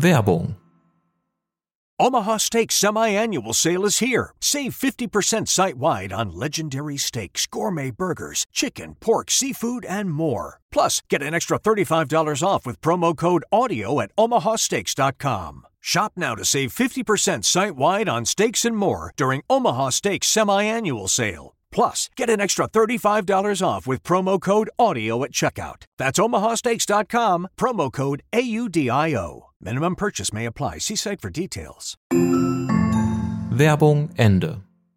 Werbung. Omaha Steaks Semi-Annual Sale is here. Save 50% site-wide on legendary steaks, gourmet burgers, chicken, pork, seafood, and more. Plus, get an extra $35 off with promo code AUDIO at omahasteaks.com. Shop now to save 50% site-wide on steaks and more during Omaha Steaks Semi-Annual Sale. Plus, get an extra $35 off with promo code AUDIO at checkout. That's omahasteaks.com, promo code AUDIO. Minimum purchase may apply. See site for details. Werbung Ende.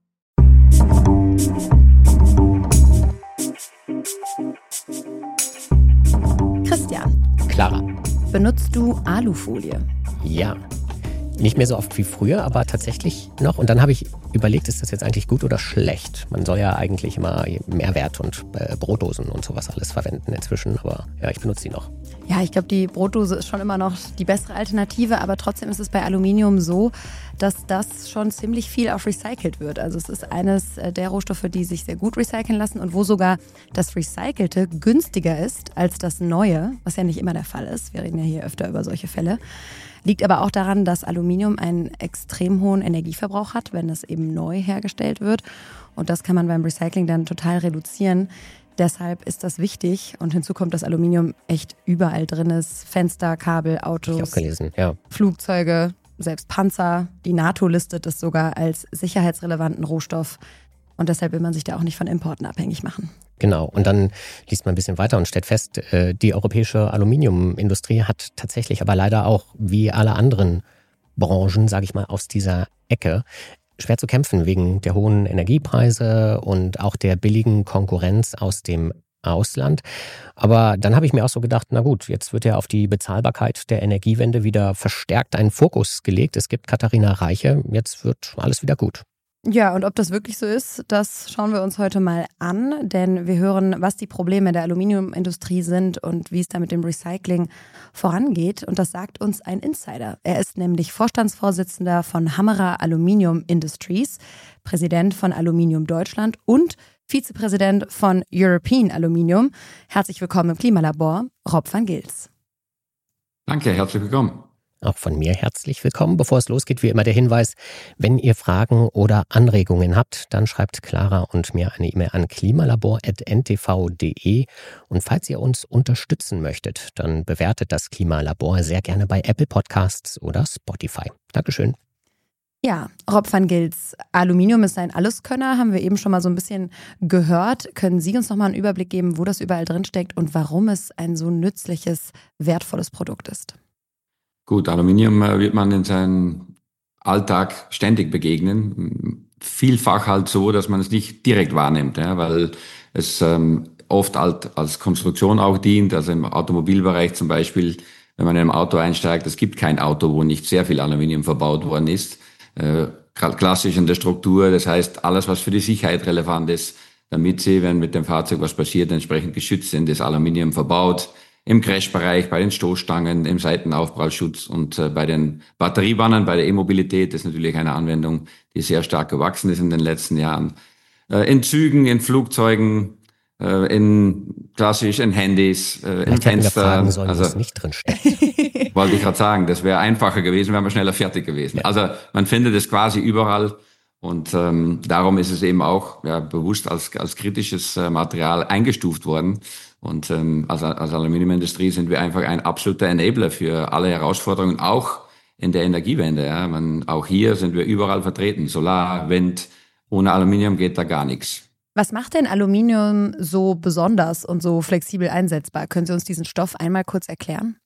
Christian. Clara. Benutzt du Alufolie? Ja. Nicht mehr so oft wie früher, aber tatsächlich noch. Und dann habe ich überlegt, ist das jetzt eigentlich gut oder schlecht? Man soll ja eigentlich immer Mehrwert und Brotdosen und sowas alles verwenden inzwischen. Aber ja, ich benutze die noch. Ja, ich glaube, die Brotdose ist schon immer noch die bessere Alternative. Aber trotzdem ist es bei Aluminium so, dass das schon ziemlich viel auch recycelt wird. Also es ist eines der Rohstoffe, die sich sehr gut recyceln lassen und wo sogar das Recycelte günstiger ist als das Neue, was ja nicht immer der Fall ist. Wir reden ja hier öfter über solche Fälle. Liegt aber auch daran, dass Aluminium einen extrem hohen Energieverbrauch hat, wenn es eben neu hergestellt wird. Und das kann man beim Recycling dann total reduzieren. Deshalb ist das wichtig. Und hinzu kommt, dass Aluminium echt überall drin ist. Fenster, Kabel, Autos, Ich habe gelesen, ja. Flugzeuge, selbst Panzer. Die NATO listet es sogar als sicherheitsrelevanten Rohstoff. Und deshalb will man sich da auch nicht von Importen abhängig machen. Genau. Und dann liest man ein bisschen weiter und stellt fest, die europäische Aluminiumindustrie hat tatsächlich aber leider auch, wie alle anderen Branchen, sage ich mal, aus dieser Ecke, schwer zu kämpfen wegen der hohen Energiepreise und auch der billigen Konkurrenz aus dem Ausland. Aber dann habe ich mir auch so gedacht, na gut, jetzt wird ja auf die Bezahlbarkeit der Energiewende wieder verstärkt ein Fokus gelegt. Es gibt Katharina Reiche, jetzt wird alles wieder gut. Ja, und ob das wirklich so ist, das schauen wir uns heute mal an, denn wir hören, was die Probleme der Aluminiumindustrie sind und wie es da mit dem Recycling vorangeht. Und das sagt uns ein Insider. Er ist nämlich Vorstandsvorsitzender von Hammerer Aluminium Industries, Präsident von Aluminium Deutschland und Vizepräsident von European Aluminium. Herzlich willkommen im Klimalabor, Rob van Gils. Danke, herzlich willkommen. Auch von mir herzlich willkommen. Bevor es losgeht, wie immer der Hinweis, wenn ihr Fragen oder Anregungen habt, dann schreibt Clara und mir eine E-Mail an klimalabor@ntv.de. Und falls ihr uns unterstützen möchtet, dann bewertet das Klimalabor sehr gerne bei Apple Podcasts oder Spotify. Dankeschön. Ja, Rob van Gils, Aluminium ist ein Alleskönner, haben wir eben schon mal so ein bisschen gehört. Können Sie uns noch mal einen Überblick geben, wo das überall drin steckt und warum es ein so nützliches, wertvolles Produkt ist? Gut, Aluminium wird man in seinem Alltag ständig begegnen. Vielfach halt so, dass man es nicht direkt wahrnimmt, ja, weil es oft halt als Konstruktion auch dient. Also im Automobilbereich zum Beispiel, wenn man in einem Auto einsteigt, es gibt kein Auto, wo nicht sehr viel Aluminium verbaut worden ist. Klassisch in der Struktur, das heißt alles, was für die Sicherheit relevant ist, damit Sie, wenn mit dem Fahrzeug was passiert, entsprechend geschützt sind, ist Aluminium verbaut. Im Crashbereich, bei den Stoßstangen, im Seitenaufprallschutz und bei den Batteriewannen, bei der E-Mobilität, das ist natürlich eine Anwendung, die sehr stark gewachsen ist in den letzten Jahren. In Zügen, in Flugzeugen, in Handys, in Fenstern. Also was nicht drin steckt. Wollte ich gerade sagen, das wäre einfacher gewesen, wären wir schneller fertig gewesen. Ja. Also man findet es quasi überall und darum ist es eben auch bewusst als kritisches Material eingestuft worden. Und als Aluminiumindustrie sind wir einfach ein absoluter Enabler für alle Herausforderungen, auch in der Energiewende. Ja. Auch hier sind wir überall vertreten. Solar, Wind, ohne Aluminium geht da gar nichts. Was macht denn Aluminium so besonders und so flexibel einsetzbar? Können Sie uns diesen Stoff einmal kurz erklären?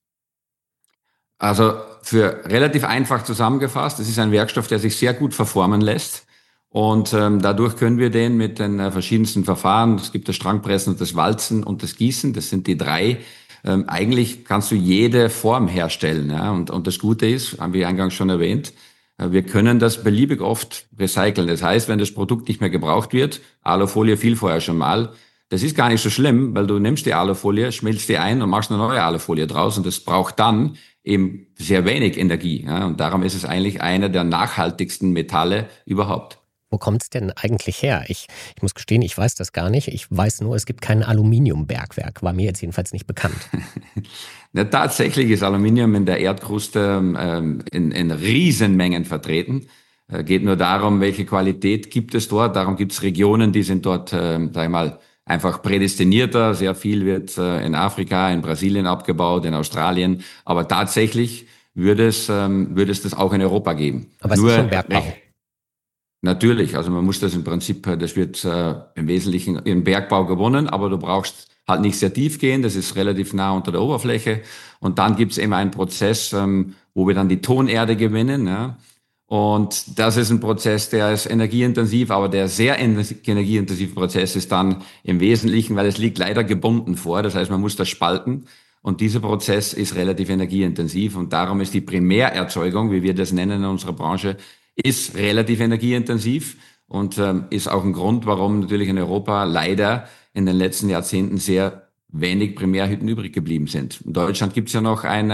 Also für relativ einfach zusammengefasst, es ist ein Werkstoff, der sich sehr gut verformen lässt. Und dadurch können wir den mit den verschiedensten Verfahren, es gibt das Strangpressen und das Walzen und das Gießen, das sind die drei, eigentlich kannst du jede Form herstellen. Ja? Und das Gute ist, haben wir eingangs schon erwähnt, wir können das beliebig oft recyceln. Das heißt, wenn das Produkt nicht mehr gebraucht wird, Alufolie fiel vorher schon mal, das ist gar nicht so schlimm, weil du nimmst die Alufolie, schmilzt die ein und machst eine neue Alufolie draus und das braucht dann eben sehr wenig Energie. Ja? Und darum ist es eigentlich einer der nachhaltigsten Metalle überhaupt. Wo kommt es denn eigentlich her? Ich muss gestehen, ich weiß das gar nicht. Ich weiß nur, es gibt kein Aluminiumbergwerk. War mir jetzt jedenfalls nicht bekannt. Ja, tatsächlich ist Aluminium in der Erdkruste in Riesenmengen vertreten. Geht nur darum, welche Qualität gibt es dort. Darum gibt es Regionen, die sind dort, sag ich mal, einfach prädestinierter. Sehr viel wird in Afrika, in Brasilien abgebaut, in Australien. Aber tatsächlich würde es das auch in Europa geben. Aber es ist schon Bergbau. Natürlich, also man muss das im Prinzip, das wird im Wesentlichen im Bergbau gewonnen, aber du brauchst halt nicht sehr tief gehen, das ist relativ nah unter der Oberfläche. Und dann gibt's eben einen Prozess, wo wir dann die Tonerde gewinnen. Ja. Und das ist ein Prozess, der ist energieintensiv, aber der sehr energieintensive Prozess ist dann im Wesentlichen, weil es liegt leider gebunden vor, das heißt, man muss das spalten. Und dieser Prozess ist relativ energieintensiv und darum ist die Primärerzeugung, wie wir das nennen in unserer Branche, ist relativ energieintensiv und ist auch ein Grund, warum natürlich in Europa leider in den letzten Jahrzehnten sehr wenig Primärhütten übrig geblieben sind. In Deutschland gibt's ja noch ein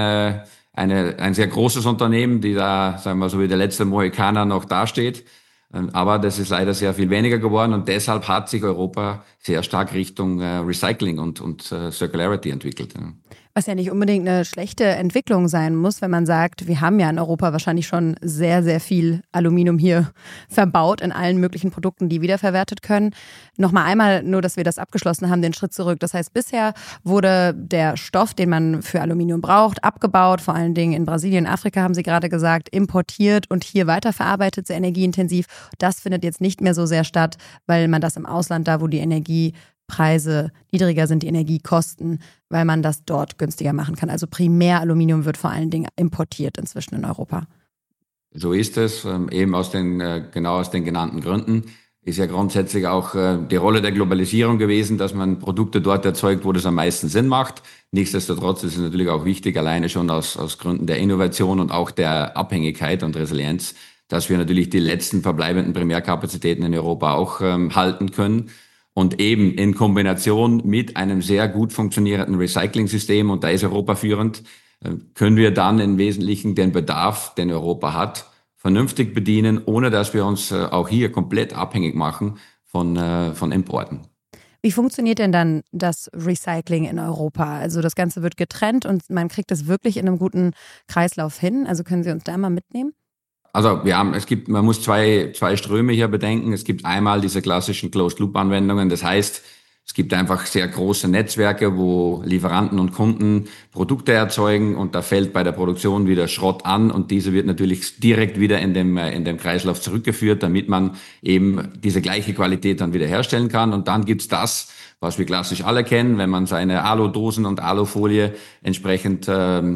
sehr großes Unternehmen, die da, sagen wir so wie der letzte Mohikaner noch dasteht. Aber das ist leider sehr viel weniger geworden und deshalb hat sich Europa sehr stark Richtung Recycling und Circularity entwickelt. Was ja nicht unbedingt eine schlechte Entwicklung sein muss, wenn man sagt, wir haben ja in Europa wahrscheinlich schon sehr, sehr viel Aluminium hier verbaut in allen möglichen Produkten, die wiederverwertet können. Nochmal einmal, nur dass wir das abgeschlossen haben, den Schritt zurück. Das heißt, bisher wurde der Stoff, den man für Aluminium braucht, abgebaut, vor allen Dingen in Brasilien, Afrika, haben Sie gerade gesagt, importiert und hier weiterverarbeitet, sehr energieintensiv. Das findet jetzt nicht mehr so sehr statt, weil man das im Ausland, da wo die Energiepreise niedriger sind, die Energiekosten, weil man das dort günstiger machen kann. Also Primäraluminium wird vor allen Dingen importiert inzwischen in Europa. So ist es, eben aus den genannten Gründen. Ist ja grundsätzlich auch die Rolle der Globalisierung gewesen, dass man Produkte dort erzeugt, wo das am meisten Sinn macht. Nichtsdestotrotz ist es natürlich auch wichtig, alleine schon aus Gründen der Innovation und auch der Abhängigkeit und Resilienz, dass wir natürlich die letzten verbleibenden Primärkapazitäten in Europa auch halten können. Und eben in Kombination mit einem sehr gut funktionierenden Recycling-System, und da ist Europa führend, können wir dann im Wesentlichen den Bedarf, den Europa hat, vernünftig bedienen, ohne dass wir uns auch hier komplett abhängig machen von Importen. Wie funktioniert denn dann das Recycling in Europa? Also das Ganze wird getrennt und man kriegt es wirklich in einem guten Kreislauf hin. Also können Sie uns da mal mitnehmen? Also man muss zwei Ströme hier bedenken. Es gibt einmal diese klassischen Closed-Loop-Anwendungen. Das heißt, es gibt einfach sehr große Netzwerke, wo Lieferanten und Kunden Produkte erzeugen und da fällt bei der Produktion wieder Schrott an und diese wird natürlich direkt wieder in dem Kreislauf zurückgeführt, damit man eben diese gleiche Qualität dann wieder herstellen kann. Und dann gibt's das, was wir klassisch alle kennen, wenn man seine Aludosen und Alufolie entsprechend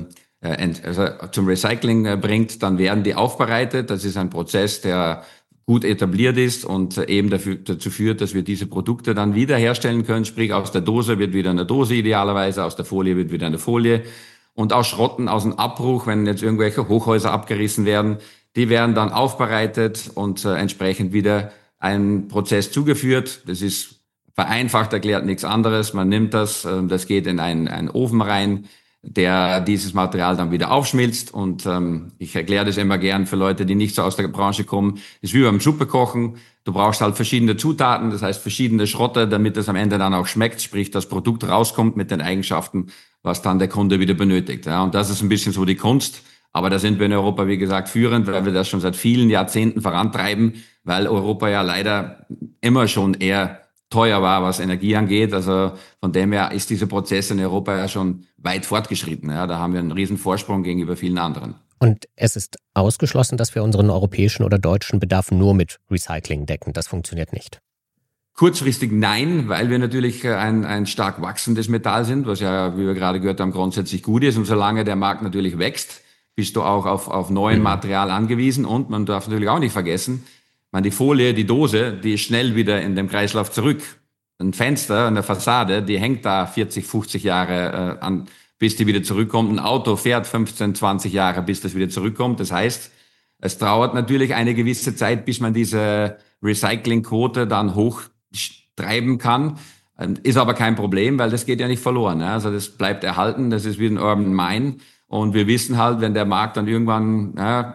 zum Recycling bringt, dann werden die aufbereitet. Das ist ein Prozess, der gut etabliert ist und eben dazu führt, dass wir diese Produkte dann wieder herstellen können. Sprich, aus der Dose wird wieder eine Dose idealerweise, aus der Folie wird wieder eine Folie. Und aus Schrotten, aus dem Abbruch, wenn jetzt irgendwelche Hochhäuser abgerissen werden, die werden dann aufbereitet und entsprechend wieder einem Prozess zugeführt. Das ist vereinfacht erklärt nichts anderes. Man nimmt das geht in einen Ofen rein, der dieses Material dann wieder aufschmilzt und ich erkläre das immer gern für Leute, die nicht so aus der Branche kommen. Das ist wie beim Suppekochen. Du brauchst halt verschiedene Zutaten, das heißt verschiedene Schrotte, damit es am Ende dann auch schmeckt, sprich das Produkt rauskommt mit den Eigenschaften, was dann der Kunde wieder benötigt. Ja, und das ist ein bisschen so die Kunst. Aber da sind wir in Europa, wie gesagt, führend, weil wir das schon seit vielen Jahrzehnten vorantreiben, weil Europa ja leider immer schon eher teuer war, was Energie angeht. Also von dem her ist dieser Prozess in Europa ja schon weit fortgeschritten. Ja, da haben wir einen riesen Vorsprung gegenüber vielen anderen. Und es ist ausgeschlossen, dass wir unseren europäischen oder deutschen Bedarf nur mit Recycling decken. Das funktioniert nicht. Kurzfristig nein, weil wir natürlich ein stark wachsendes Metall sind, was ja, wie wir gerade gehört haben, grundsätzlich gut ist. Und solange der Markt natürlich wächst, bist du auch auf neuen Material angewiesen. Und man darf natürlich auch nicht vergessen, die Folie, die Dose, die ist schnell wieder in dem Kreislauf zurück. Ein Fenster, eine Fassade, die hängt da 40, 50 Jahre an, bis die wieder zurückkommt. Ein Auto fährt 15, 20 Jahre, bis das wieder zurückkommt. Das heißt, es dauert natürlich eine gewisse Zeit, bis man diese Recyclingquote dann hochtreiben kann. Ist aber kein Problem, weil das geht ja nicht verloren. Also das bleibt erhalten, das ist wie ein Urban Mine. Und wir wissen halt, wenn der Markt dann irgendwann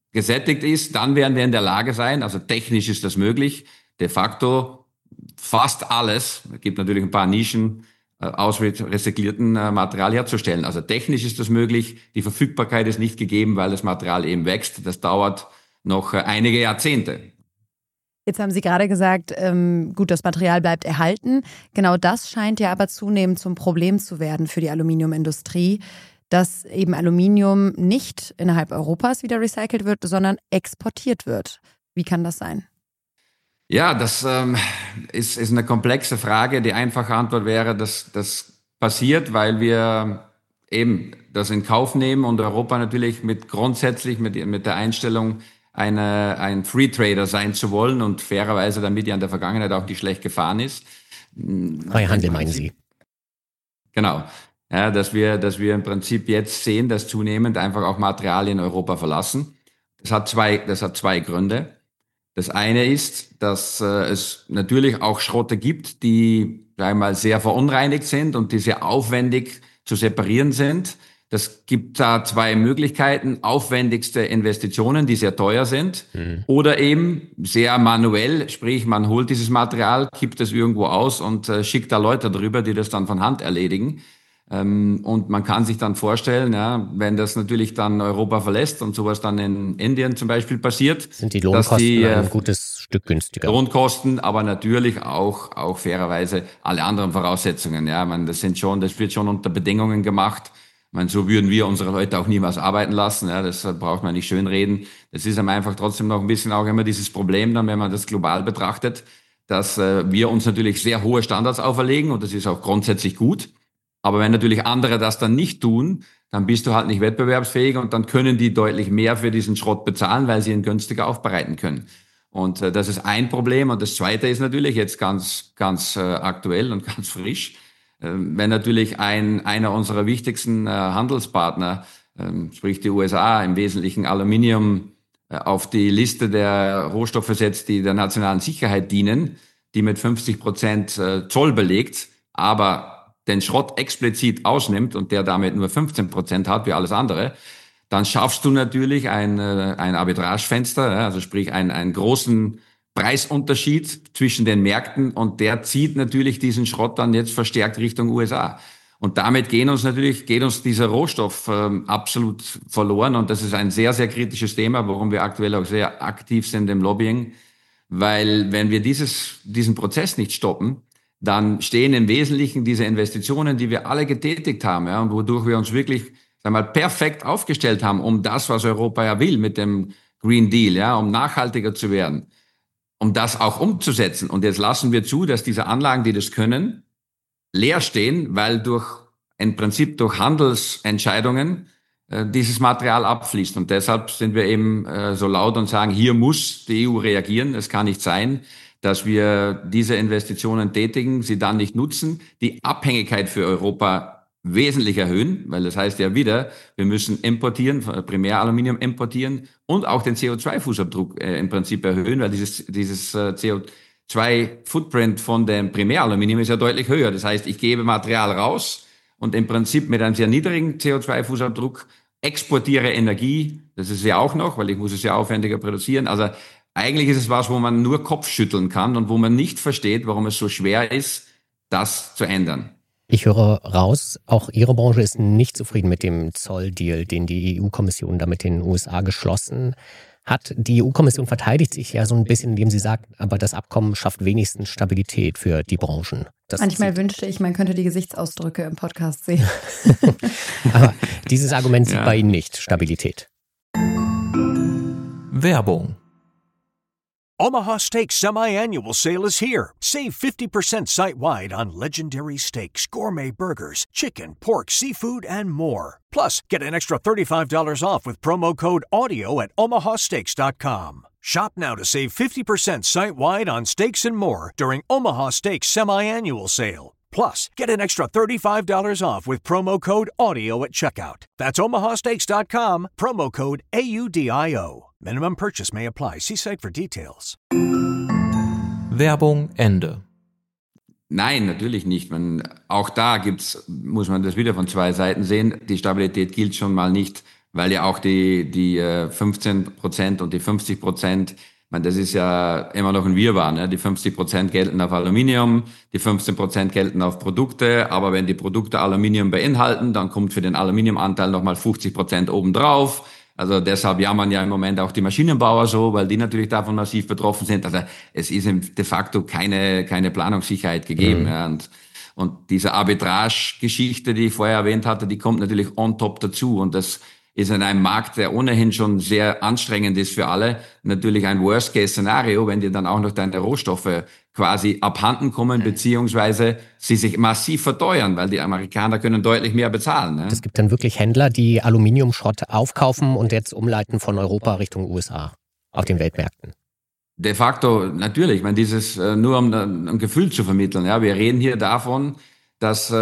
gesättigt ist, dann werden wir in der Lage sein, also technisch ist das möglich, de facto fast alles, es gibt natürlich ein paar Nischen, aus rezyklierten Material herzustellen. Also technisch ist das möglich, die Verfügbarkeit ist nicht gegeben, weil das Material eben wächst. Das dauert noch einige Jahrzehnte. Jetzt haben Sie gerade gesagt, gut, das Material bleibt erhalten. Genau das scheint ja aber zunehmend zum Problem zu werden für die Aluminiumindustrie, dass eben Aluminium nicht innerhalb Europas wieder recycelt wird, sondern exportiert wird. Wie kann das sein? Ja, das ist eine komplexe Frage. Die einfache Antwort wäre, dass das passiert, weil wir eben das in Kauf nehmen und Europa natürlich grundsätzlich mit der Einstellung, ein Free Trader sein zu wollen und fairerweise damit ja in der Vergangenheit auch nicht schlecht gefahren ist. Freier Handel meinen Sie? Genau. Ja, dass wir im Prinzip jetzt sehen, dass zunehmend einfach auch Materialien Europa verlassen. Das hat zwei Gründe. Das eine ist, dass es natürlich auch Schrotte gibt, die, sagen wir mal, sehr verunreinigt sind und die sehr aufwendig zu separieren sind. Das gibt da zwei Möglichkeiten. Aufwendigste Investitionen, die sehr teuer sind, oder eben sehr manuell, sprich man holt dieses Material, kippt es irgendwo aus und schickt da Leute drüber, die das dann von Hand erledigen. Und man kann sich dann vorstellen, ja, wenn das natürlich dann Europa verlässt und sowas dann in Indien zum Beispiel passiert, sind die Lohnkosten ein gutes Stück günstiger. Lohnkosten, aber natürlich auch fairerweise alle anderen Voraussetzungen. Ja, das wird schon unter Bedingungen gemacht. So würden wir unsere Leute auch niemals arbeiten lassen. Ja, das braucht man nicht schönreden. Das ist einfach trotzdem noch ein bisschen auch immer dieses Problem dann, wenn man das global betrachtet, dass wir uns natürlich sehr hohe Standards auferlegen und das ist auch grundsätzlich gut. Aber wenn natürlich andere das dann nicht tun, dann bist du halt nicht wettbewerbsfähig und dann können die deutlich mehr für diesen Schrott bezahlen, weil sie ihn günstiger aufbereiten können. Und das ist ein Problem. Und das zweite ist natürlich jetzt ganz aktuell und ganz frisch, wenn natürlich einer unserer wichtigsten Handelspartner, sprich die USA, im Wesentlichen Aluminium auf die Liste der Rohstoffe setzt, die der nationalen Sicherheit dienen, die mit 50% Zoll belegt, aber den Schrott explizit ausnimmt und der damit nur 15% hat wie alles andere, dann schaffst du natürlich ein Arbitragefenster, also sprich einen großen Preisunterschied zwischen den Märkten und der zieht natürlich diesen Schrott dann jetzt verstärkt Richtung USA. Und damit geht uns dieser Rohstoff absolut verloren und das ist ein sehr, sehr kritisches Thema, warum wir aktuell auch sehr aktiv sind im Lobbying, weil wenn wir diesen Prozess nicht stoppen, dann stehen im Wesentlichen diese Investitionen, die wir alle getätigt haben, ja, und wodurch wir uns wirklich, sagen wir mal, perfekt aufgestellt haben, um das, was Europa ja will mit dem Green Deal, ja, um nachhaltiger zu werden, um das auch umzusetzen. Und jetzt lassen wir zu, dass diese Anlagen, die das können, leer stehen, weil im Prinzip durch Handelsentscheidungen dieses Material abfließt. Und deshalb sind wir eben so laut und sagen, hier muss die EU reagieren. Es kann nicht sein, dass wir diese Investitionen tätigen, sie dann nicht nutzen, die Abhängigkeit für Europa wesentlich erhöhen, weil das heißt ja wieder, wir müssen importieren, Primäraluminium importieren und auch den CO2-Fußabdruck im Prinzip erhöhen, weil dieses CO2-Footprint von dem Primäraluminium ist ja deutlich höher. Das heißt, ich gebe Material raus und im Prinzip mit einem sehr niedrigen CO2-Fußabdruck exportiere Energie, das ist ja auch noch, weil ich muss es ja aufwendiger produzieren, also eigentlich ist es was, wo man nur Kopfschütteln kann und wo man nicht versteht, warum es so schwer ist, das zu ändern. Ich höre raus, auch Ihre Branche ist nicht zufrieden mit dem Zolldeal, den die EU-Kommission da mit den USA geschlossen hat. Die EU-Kommission verteidigt sich ja so ein bisschen, indem sie sagt, aber das Abkommen schafft wenigstens Stabilität für die Branchen. Manchmal wünschte ich, man könnte die Gesichtsausdrücke im Podcast sehen. Aber dieses Argument sieht bei Ihnen nicht Stabilität. Werbung. Omaha Steaks Semi-Annual Sale is here. Save 50% site-wide on legendary steaks, gourmet burgers, chicken, pork, seafood, and more. Plus, get an extra $35 off with promo code AUDIO at omahasteaks.com. Shop now to save 50% site-wide on steaks and more during Omaha Steaks Semi-Annual Sale. Plus, get an extra $35 off with promo code AUDIO at checkout. That's omahasteaks.com, promo code AUDIO. Minimum purchase may apply. See site for details. Werbung Ende. Nein, natürlich nicht. Auch da muss man das wieder von zwei Seiten sehen. Die Stabilität gilt schon mal nicht weil ja auch die 15% und die 50%, ich meine, das ist ja immer noch ein Wirrwarr, ne? Die 50% gelten auf Aluminium, die 15% gelten auf Produkte, aber wenn die Produkte Aluminium beinhalten, dann kommt für den Aluminiumanteil nochmal 50% obendrauf. Also deshalb jammern ja im Moment auch die Maschinenbauer so, weil die natürlich davon massiv betroffen sind. Also es ist de facto keine Planungssicherheit gegeben. Ja. Und diese Arbitrage-Geschichte, die ich vorher erwähnt hatte, die kommt natürlich on top dazu. Und das ist in einem Markt, der ohnehin schon sehr anstrengend ist für alle, natürlich ein Worst-Case-Szenario, wenn dir dann auch noch deine Rohstoffe quasi abhanden kommen, beziehungsweise sie sich massiv verteuern, weil die Amerikaner können deutlich mehr bezahlen. Ne? Es gibt dann wirklich Händler, die Aluminiumschrott aufkaufen und jetzt umleiten von Europa Richtung USA auf den Weltmärkten. De facto, natürlich. Ich meine, dieses nur um ein Gefühl zu vermitteln. Ja, wir reden hier davon, dass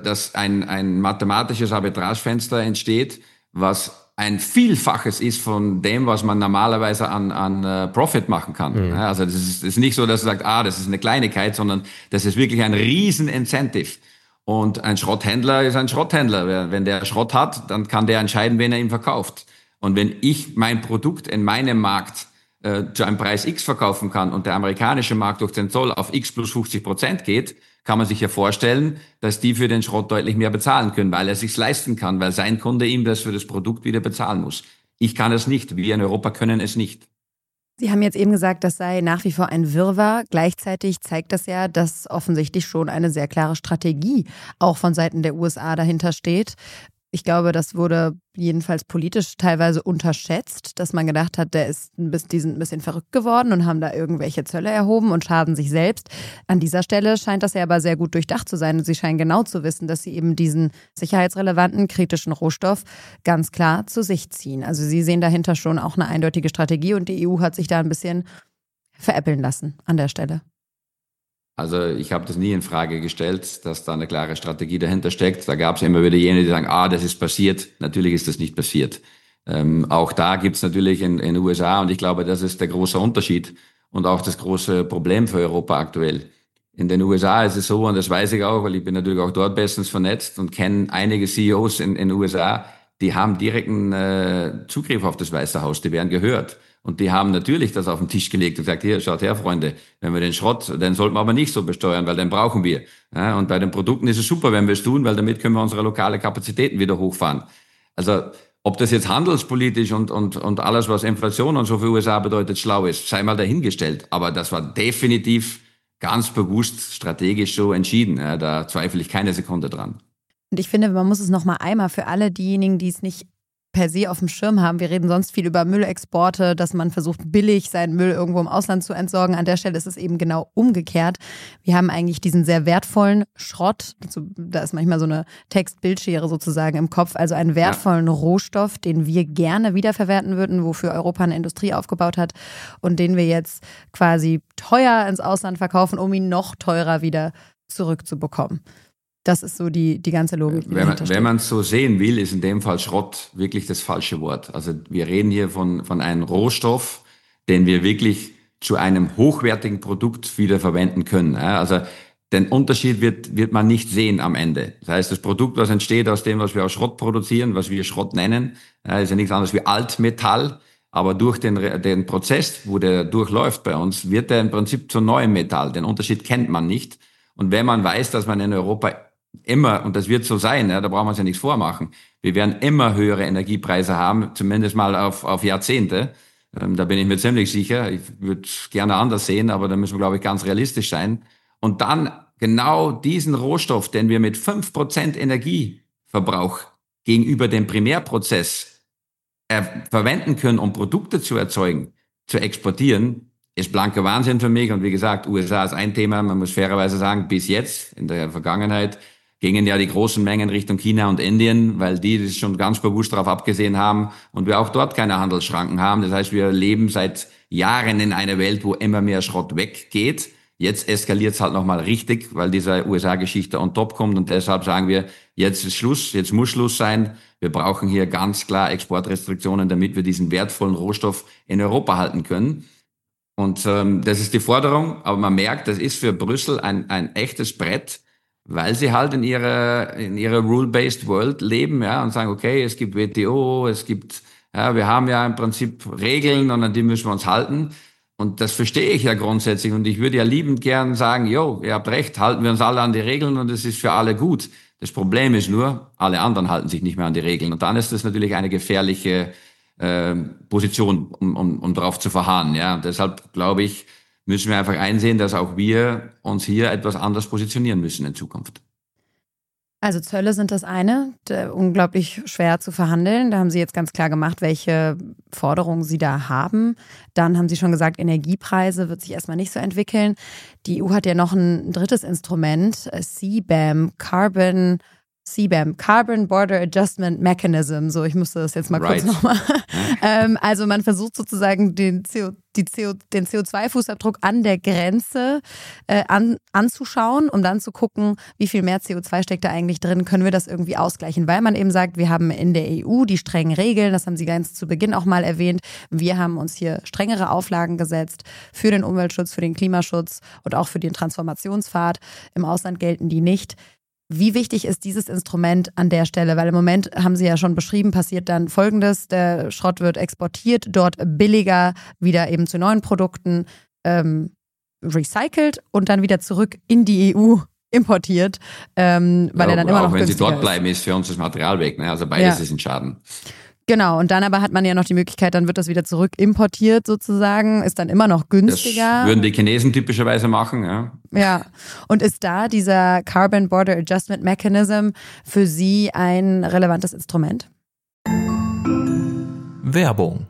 ein mathematisches Arbitragefenster entsteht, was ein Vielfaches ist von dem, was man normalerweise an Profit machen kann. Ja, also das ist nicht so, dass man sagt, das ist eine Kleinigkeit, sondern das ist wirklich ein riesen Incentive. Und ein Schrotthändler ist ein Schrotthändler. Wenn der Schrott hat, dann kann der entscheiden, wen er ihm verkauft. Und wenn ich mein Produkt in meinem Markt zu einem Preis X verkaufen kann und der amerikanische Markt durch den Zoll auf X plus 50% geht, kann man sich ja vorstellen, dass die für den Schrott deutlich mehr bezahlen können, weil er sich's leisten kann, weil sein Kunde ihm das für das Produkt wieder bezahlen muss. Ich kann es nicht. Wir in Europa können es nicht. Sie haben jetzt eben gesagt, das sei nach wie vor ein Wirrwarr. Gleichzeitig zeigt das ja, dass offensichtlich schon eine sehr klare Strategie auch von Seiten der USA dahinter steht. Ich glaube, das wurde jedenfalls politisch teilweise unterschätzt, dass man gedacht hat, die sind ein bisschen verrückt geworden und haben da irgendwelche Zölle erhoben und schaden sich selbst. An dieser Stelle scheint das ja aber sehr gut durchdacht zu sein. Und Sie scheinen genau zu wissen, dass Sie eben diesen sicherheitsrelevanten, kritischen Rohstoff ganz klar zu sich ziehen. Also Sie sehen dahinter schon auch eine eindeutige Strategie und die EU hat sich da ein bisschen veräppeln lassen an der Stelle. Also ich habe das nie in Frage gestellt, dass da eine klare Strategie dahinter steckt. Da gab es immer wieder jene, die sagen, das ist passiert. Natürlich ist das nicht passiert. Auch da gibt's natürlich in den USA, und ich glaube, das ist der große Unterschied und auch das große Problem für Europa aktuell. In den USA ist es so, und das weiß ich auch, weil ich bin natürlich auch dort bestens vernetzt und kenne einige CEOs in den USA, die haben direkten Zugriff auf das Weiße Haus, die werden gehört. Und die haben natürlich das auf den Tisch gelegt und gesagt, hier, schaut her, Freunde, wenn wir den Schrott, den sollten wir aber nicht so besteuern, weil den brauchen wir. Ja, und bei den Produkten ist es super, wenn wir es tun, weil damit können wir unsere lokale Kapazitäten wieder hochfahren. Also, ob das jetzt handelspolitisch und alles, was Inflation und so für USA bedeutet, schlau ist, sei mal dahingestellt. Aber das war definitiv ganz bewusst strategisch so entschieden. Ja, da zweifle ich keine Sekunde dran. Und ich finde, man muss es noch mal einmal für alle diejenigen, die es nicht per se auf dem Schirm haben. Wir reden sonst viel über Müllexporte, dass man versucht, billig seinen Müll irgendwo im Ausland zu entsorgen. An der Stelle ist es eben genau umgekehrt. Wir haben eigentlich diesen sehr wertvollen Schrott. Da ist manchmal so eine Text-Bildschere sozusagen im Kopf. Also einen wertvollen Rohstoff, den wir gerne wiederverwerten würden, wofür Europa eine Industrie aufgebaut hat und den wir jetzt quasi teuer ins Ausland verkaufen, um ihn noch teurer wieder zurückzubekommen. Das ist so die ganze Logik. Wenn man es so sehen will, ist in dem Fall Schrott wirklich das falsche Wort. Also wir reden hier von einem Rohstoff, den wir wirklich zu einem hochwertigen Produkt wieder verwenden können. Also den Unterschied wird man nicht sehen am Ende. Das heißt, das Produkt, was entsteht aus dem, was wir aus Schrott produzieren, was wir Schrott nennen, ist ja nichts anderes wie Altmetall. Aber durch den Prozess, wo der durchläuft bei uns, wird der im Prinzip zu neuem Metall. Den Unterschied kennt man nicht. Und wenn man weiß, dass man in Europa immer, und das wird so sein, da brauchen wir uns ja nichts vormachen, wir werden immer höhere Energiepreise haben, zumindest mal auf Jahrzehnte. Da bin ich mir ziemlich sicher. Ich würde es gerne anders sehen, aber da müssen wir, glaube ich, ganz realistisch sein. Und dann genau diesen Rohstoff, den wir mit 5% Energieverbrauch gegenüber dem Primärprozess verwenden können, um Produkte zu erzeugen, zu exportieren, ist blanker Wahnsinn für mich. Und wie gesagt, USA ist ein Thema. Man muss fairerweise sagen, bis jetzt, in der Vergangenheit, gingen ja die großen Mengen Richtung China und Indien, weil die das schon ganz bewusst darauf abgesehen haben und wir auch dort keine Handelsschranken haben. Das heißt, wir leben seit Jahren in einer Welt, wo immer mehr Schrott weggeht. Jetzt eskaliert es halt nochmal richtig, weil diese USA-Geschichte on top kommt und deshalb sagen wir, jetzt ist Schluss, jetzt muss Schluss sein. Wir brauchen hier ganz klar Exportrestriktionen, damit wir diesen wertvollen Rohstoff in Europa halten können. Und das ist die Forderung, aber man merkt, das ist für Brüssel ein echtes Brett, weil sie halt in ihrer Rule-Based World leben, ja, und sagen, okay, es gibt WTO, wir haben ja im Prinzip Regeln und an die müssen wir uns halten. Und das verstehe ich ja grundsätzlich. Und ich würde ja liebend gern sagen, jo, ihr habt recht, halten wir uns alle an die Regeln und es ist für alle gut. Das Problem ist nur, alle anderen halten sich nicht mehr an die Regeln. Und dann ist das natürlich eine gefährliche Position, um darauf zu verharren. Ja, und deshalb glaube ich, müssen wir einfach einsehen, dass auch wir uns hier etwas anders positionieren müssen in Zukunft. Also Zölle sind das eine, unglaublich schwer zu verhandeln. Da haben Sie jetzt ganz klar gemacht, welche Forderungen Sie da haben. Dann haben Sie schon gesagt, Energiepreise wird sich erstmal nicht so entwickeln. Die EU hat ja noch ein drittes Instrument, CBAM, Carbon Border Adjustment Mechanism. So, ich musste das jetzt mal kurz nochmal. Also man versucht sozusagen den CO2-Fußabdruck an der Grenze anzuschauen, um dann zu gucken, wie viel mehr CO2 steckt da eigentlich drin, können wir das irgendwie ausgleichen. Weil man eben sagt, wir haben in der EU die strengen Regeln, das haben Sie ganz zu Beginn auch mal erwähnt. Wir haben uns hier strengere Auflagen gesetzt für den Umweltschutz, für den Klimaschutz und auch für den Transformationspfad. Im Ausland gelten die nicht. Wie wichtig ist dieses Instrument an der Stelle? Weil im Moment, haben Sie ja schon beschrieben, passiert dann Folgendes. Der Schrott wird exportiert, dort billiger wieder eben zu neuen Produkten recycelt und dann wieder zurück in die EU importiert, weil er dann immer noch günstiger ist. Auch wenn sie dort bleiben, ist für uns das Material weg. Ne? Also beides ist ein Schaden. Genau, und dann aber hat man ja noch die Möglichkeit, dann wird das wieder zurück importiert sozusagen, ist dann immer noch günstiger. Das würden die Chinesen typischerweise machen, ja. Ja, und ist da dieser Carbon Border Adjustment Mechanism für Sie ein relevantes Instrument? Werbung.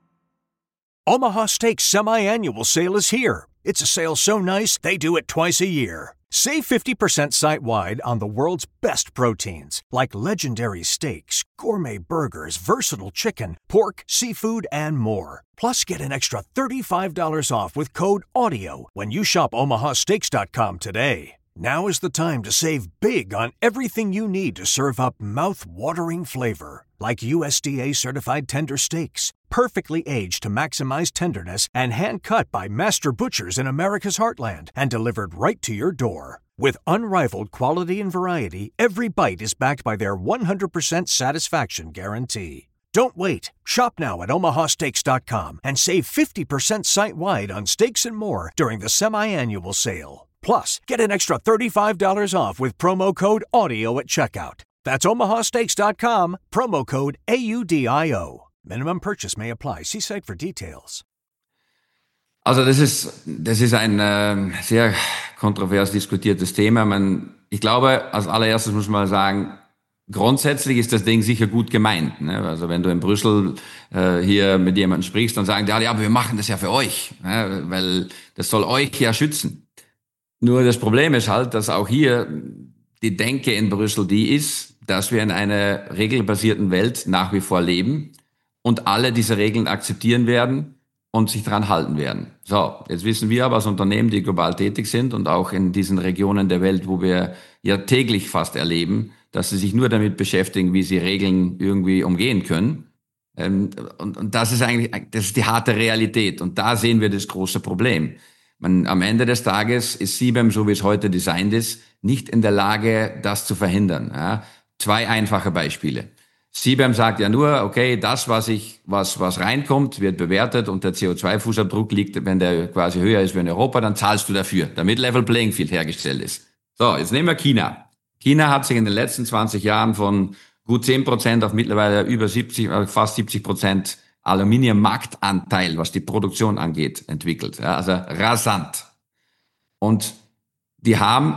Omaha Steaks Semi-Annual Sale is here. It's a sale so nice, they do it twice a year. Save 50% site-wide on the world's best proteins, like legendary steaks, gourmet burgers, versatile chicken, pork, seafood, and more. Plus, get an extra $35 off with code AUDIO when you shop omahasteaks.com today. Now is the time to save big on everything you need to serve up mouth-watering flavor, like USDA-certified tender steaks, perfectly aged to maximize tenderness and hand-cut by master butchers in America's heartland and delivered right to your door. With unrivaled quality and variety, every bite is backed by their 100% satisfaction guarantee. Don't wait. Shop now at omahasteaks.com and save 50% site-wide on steaks and more during the semi-annual sale. Plus, get an extra $35 off with promo code AUDIO at checkout. That's omahasteaks.com, promo code AUDIO. Minimum purchase may apply. See site for details. Also das ist ein sehr kontrovers diskutiertes Thema. Ich glaube, als allererstes muss man sagen, grundsätzlich ist das Ding sicher gut gemeint. Ne? Also wenn du in Brüssel hier mit jemandem sprichst, dann sagen die, ja, aber wir machen das ja für euch, ne? Weil das soll euch ja schützen. Nur das Problem ist halt, dass auch hier die Denke in Brüssel die ist, dass wir in einer regelbasierten Welt nach wie vor leben und alle diese Regeln akzeptieren werden und sich daran halten werden. So, jetzt wissen wir aber als Unternehmen, die global tätig sind und auch in diesen Regionen der Welt, wo wir ja täglich fast erleben, dass sie sich nur damit beschäftigen, wie sie Regeln irgendwie umgehen können. Und das ist die harte Realität. Und da sehen wir das große Problem. Am Ende des Tages ist CBAM, so wie es heute designt ist, nicht in der Lage, das zu verhindern. Ja? 2 einfache Beispiele. CBAM sagt ja nur, okay, das, was reinkommt, wird bewertet und der CO2-Fußabdruck liegt, wenn der quasi höher ist wie in Europa, dann zahlst du dafür, damit Level Playing Field hergestellt ist. So, jetzt nehmen wir China. China hat sich in den letzten 20 Jahren von gut 10% auf mittlerweile über 70, fast 70% Aluminiummarktanteil, was die Produktion angeht, entwickelt. Ja, also rasant. Und die haben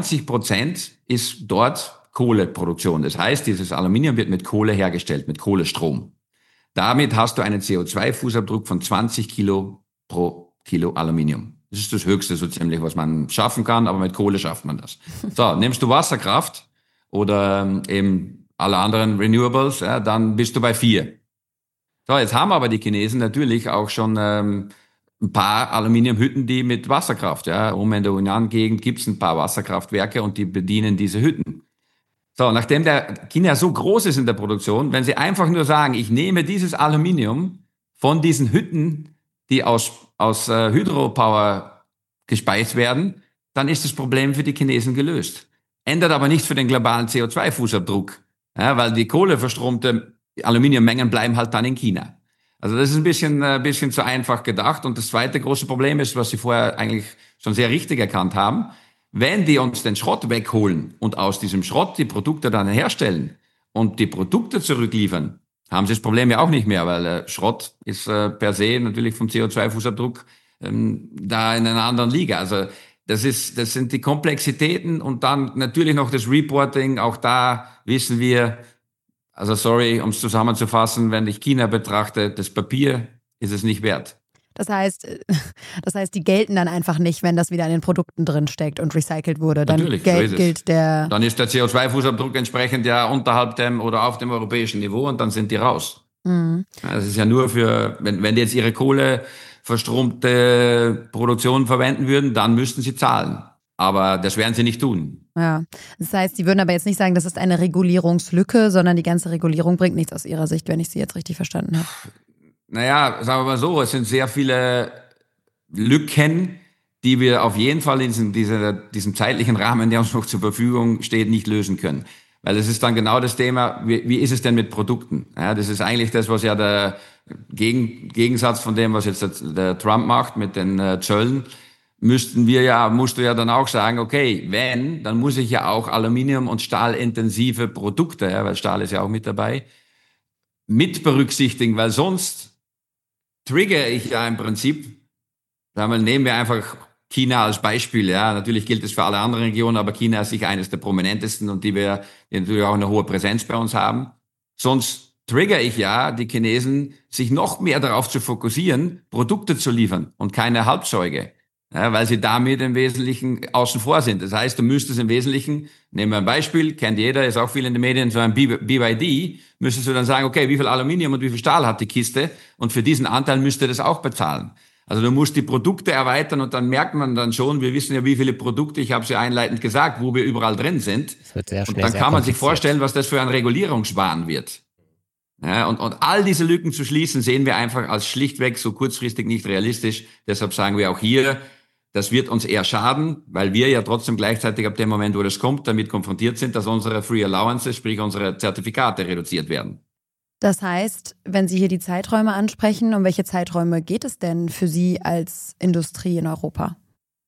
90% ist dort Kohleproduktion. Das heißt, dieses Aluminium wird mit Kohle hergestellt, mit Kohlestrom. Damit hast du einen CO2-Fußabdruck von 20 Kilo pro Kilo Aluminium. Das ist das Höchste so ziemlich, was man schaffen kann, aber mit Kohle schafft man das. So, nimmst du Wasserkraft oder eben alle anderen Renewables, ja, dann bist du bei 4. So, jetzt haben aber die Chinesen natürlich auch schon ein paar Aluminiumhütten, die mit Wasserkraft, ja, in der Yunnan-Gegend gibt es ein paar Wasserkraftwerke und die bedienen diese Hütten. So, nachdem der China so groß ist in der Produktion, wenn sie einfach nur sagen, ich nehme dieses Aluminium von diesen Hütten, die aus Hydropower gespeist werden, dann ist das Problem für die Chinesen gelöst. ändert aber nichts für den globalen CO2-Fußabdruck, ja, weil die kohleverstromte Aluminiummengen bleiben halt dann in China. Also das ist ein bisschen zu einfach gedacht. Und das zweite große Problem ist, was Sie vorher eigentlich schon sehr richtig erkannt haben, wenn die uns den Schrott wegholen und aus diesem Schrott die Produkte dann herstellen und die Produkte zurückliefern, haben Sie das Problem ja auch nicht mehr, weil Schrott ist per se natürlich vom CO2-Fußabdruck da in einer anderen Liga. Also das sind die Komplexitäten und dann natürlich noch das Reporting. Auch da wissen wir, also sorry, um es zusammenzufassen, wenn ich China betrachte, das Papier ist es nicht wert. Das heißt, die gelten dann einfach nicht, wenn das wieder in den Produkten drin steckt und recycelt wurde. Dann natürlich, gilt der. Dann ist der CO2-Fußabdruck entsprechend ja unterhalb dem oder auf dem europäischen Niveau und dann sind die raus. Mhm. Das ist ja nur für, wenn die jetzt ihre kohleverstromte Produktion verwenden würden, dann müssten sie zahlen. Aber das werden sie nicht tun. Ja, das heißt, Sie würden aber jetzt nicht sagen, das ist eine Regulierungslücke, sondern die ganze Regulierung bringt nichts aus Ihrer Sicht, wenn ich Sie jetzt richtig verstanden habe. Naja, sagen wir mal so, es sind sehr viele Lücken, die wir auf jeden Fall in diesem zeitlichen Rahmen, der uns noch zur Verfügung steht, nicht lösen können. Weil es ist dann genau das Thema, wie ist es denn mit Produkten? Ja, das ist eigentlich das, was ja der Gegensatz von dem, was jetzt der Trump macht mit den Zöllen, musst du ja dann auch sagen, okay, dann muss ich ja auch Aluminium- und Stahlintensive Produkte, ja, weil Stahl ist ja auch mit dabei, mit berücksichtigen, weil sonst triggere ich ja im Prinzip, nehmen wir einfach China als Beispiel, ja, natürlich gilt es für alle anderen Regionen, aber China ist sicher eines der prominentesten und die natürlich auch eine hohe Präsenz bei uns haben. Sonst triggere ich ja die Chinesen, sich noch mehr darauf zu fokussieren, Produkte zu liefern und keine Halbzeuge, ja, weil sie damit im Wesentlichen außen vor sind. Das heißt, du müsstest im Wesentlichen, nehmen wir ein Beispiel, kennt jeder, ist auch viel in den Medien, so ein BYD, müsstest du dann sagen, okay, wie viel Aluminium und wie viel Stahl hat die Kiste und für diesen Anteil müsst ihr das auch bezahlen. Also du musst die Produkte erweitern und dann merkt man dann schon, wir wissen ja, wie viele Produkte, ich habe es ja einleitend gesagt, wo wir überall drin sind. Das wird sehr schnell, und dann kann man sich vorstellen, was das für ein Regulierungswahn wird. Ja, und all diese Lücken zu schließen, sehen wir einfach als schlichtweg so kurzfristig nicht realistisch. Deshalb sagen wir auch hier, das wird uns eher schaden, weil wir ja trotzdem gleichzeitig ab dem Moment, wo das kommt, damit konfrontiert sind, dass unsere Free Allowances, sprich unsere Zertifikate reduziert werden. Das heißt, wenn Sie hier die Zeiträume ansprechen, um welche Zeiträume geht es denn für Sie als Industrie in Europa?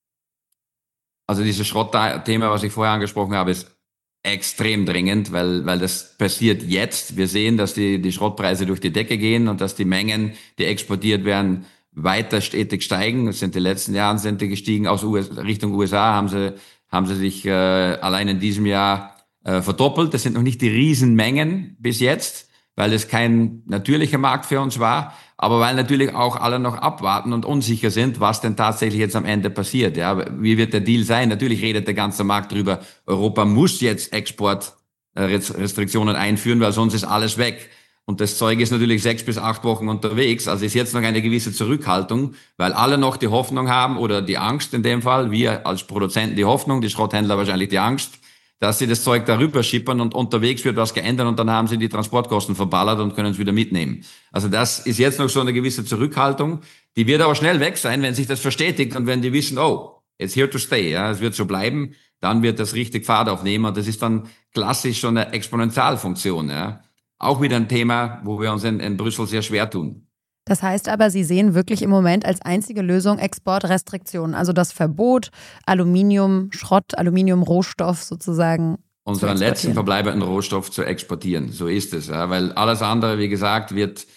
Also dieses Schrottthema, was ich vorher angesprochen habe, ist extrem dringend, weil das passiert jetzt. Wir sehen, dass die Schrottpreise durch die Decke gehen und dass die Mengen, die exportiert werden, weiter stetig steigen. Das sind die letzten Jahren sind die gestiegen aus Richtung USA, haben sie sich allein in diesem Jahr verdoppelt. Das sind noch nicht die Riesenmengen bis jetzt, weil es kein natürlicher Markt für uns war, aber weil natürlich auch alle noch abwarten und unsicher sind, was denn tatsächlich jetzt am Ende passiert. Ja, wie wird der Deal sein? Natürlich redet der ganze Markt drüber. Europa muss jetzt Exportrestriktionen einführen, weil sonst ist alles weg. Und das Zeug ist natürlich 6 bis 8 Wochen unterwegs. Also ist jetzt noch eine gewisse Zurückhaltung, weil alle noch die Hoffnung haben oder die Angst in dem Fall, wir als Produzenten die Hoffnung, die Schrotthändler wahrscheinlich die Angst, dass sie das Zeug darüber schippern und unterwegs wird was geändert und dann haben sie die Transportkosten verballert und können es wieder mitnehmen. Also das ist jetzt noch so eine gewisse Zurückhaltung. Die wird aber schnell weg sein, wenn sich das verstetigt und wenn die wissen, oh, it's here to stay, ja, es wird so bleiben, dann wird das richtig Fahrt aufnehmen und das ist dann klassisch so eine Exponentialfunktion, ja. Auch wieder ein Thema, wo wir uns in Brüssel sehr schwer tun. Das heißt aber, Sie sehen wirklich im Moment als einzige Lösung Exportrestriktionen, also das Verbot, Aluminium, Schrott, Aluminiumrohstoff sozusagen. Unseren letzten verbleibenden Rohstoff zu exportieren, so ist es. Ja, weil alles andere, wie gesagt,